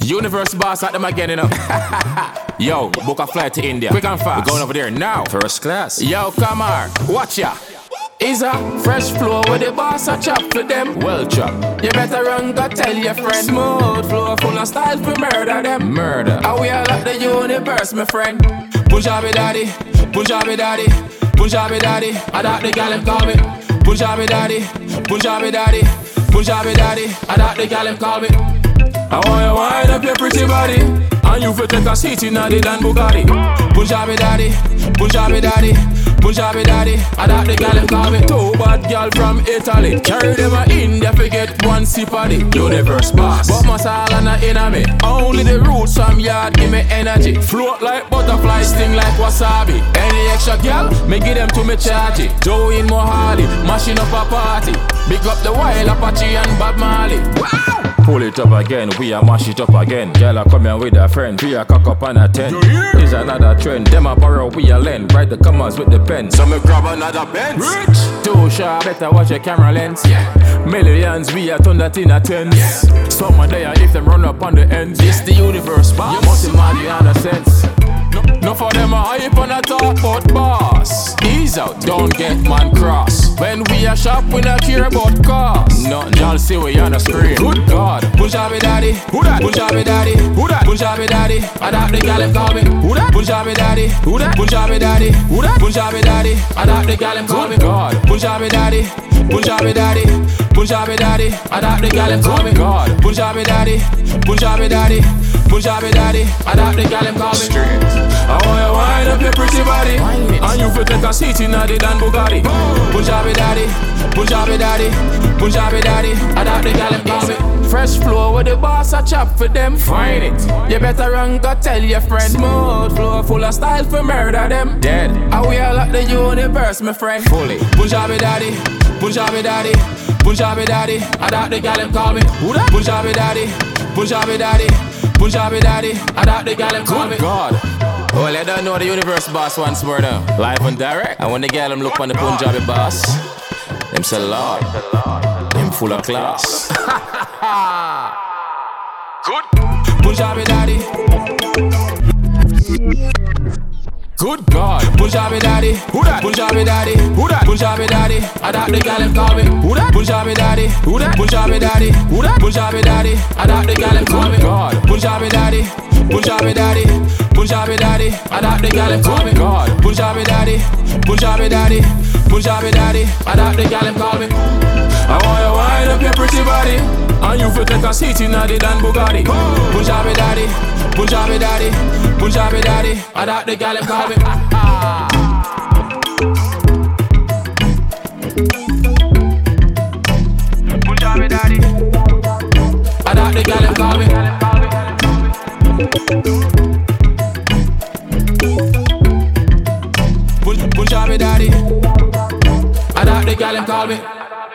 Universe boss at them again, you know. Yo, book a flight to India. Quick and fast. We're going over there now. First class. Yo, come on. Watch ya. Is a fresh flow with the boss a chop for them. Well chop. You better run, go tell your friend. Smooth flow, full of style for murder them. Murder. And we all like the universe, my friend. Punjabi daddy, Punjabi daddy, Punjabi daddy. I thought the gal him call me Punjabi daddy, Punjabi daddy, Punjabi daddy. I thought the gal him call me. I want you wind up your pretty body, and you fit take a seat in the Dan Bugatti. Punjabi daddy, Punjabi daddy, Punjabi daddy. I thought the gal him call me. Two bad gal from Italy, carry them a India fi get one sip of the universe boss. But masala na inna me, only the roots from yard give me energy. Float like butterfly, sting like wasabi. Any extra gal, me give them to me charge it. Joe in Mohali, mashing up a party. Big up the Wild Apache and Bob Marley. Wow! Pull it up again, we a mash it up again. Girl a come here with a friend, we a cock up and a 10. Is another trend, them a borrow, we a lend. Write the commas with the pen, so me grab another Benz. Rich! Too sharp, better watch your camera lens. Yeah. Millions, we a turn that in a tens. Yeah. Someone there if them run up on the ends. It's the universe, boss. You must imagine you understand. No for them a hype on a talk about boss. Ease out, don't get man cross. When we a shop, we not care about cost. Nothing y'all see we on the screen. Good God, Punjabi daddy, who that? Punjabi daddy, who that? Punjabi daddy. I thought the gal him call me. Who that? Punjabi daddy, who that? Punjabi daddy, who that? Punjabi daddy. I thought the gal him call me. God, Punjabi daddy, Punjabi daddy, Punjabi daddy. I thought the gal him call me. God, Punjabi daddy, Punjabi daddy, Punjabi daddy. I thought the gal him call me. I want you wind up your pretty body, and you fit take a seat in the Dan Bugatti. Punjabi daddy, Punjabi daddy, Punjabi daddy. I thought the gal him call me. Fresh flow with the boss a chop for them. Find it. You better run, go tell your friend. Smooth flow, full of style for murder them. Dead. And we all like the universe, my friend. Fully. Punjabi daddy, Punjabi daddy, Punjabi daddy. I thought the gal him call me. Who that? Punjabi daddy, Punjabi daddy, Punjabi daddy. I thought the gal him call me. God. Well, I don't know the universe boss once more now. Live and direct. And when the girl them look on the Punjabi boss, them say Lord, them full of class. Good Punjabi daddy. Good God, Punjabi daddy, who that? Punjabi daddy, who that? Punjabi daddy. I thought the gal him call me. Who that? Punjabi daddy, who that? Punjabi daddy, who that? Punjabi daddy. I thought the gal him call me. God, Punjabi daddy, Punjabi daddy, Punjabi daddy. I thought the gal him call me. God, Punjabi daddy, Punjabi daddy, Punjabi daddy. I thought the gal him call me. I want you wind up your pretty body, and you fit take a seat in the Dan Bugatti. Punjabi daddy, Punjabi daddy, Punjabi daddy. I thought the gal him call me. Punjabi daddy. I thought the gal him call me. Punjabi daddy. I thought the gal him call me.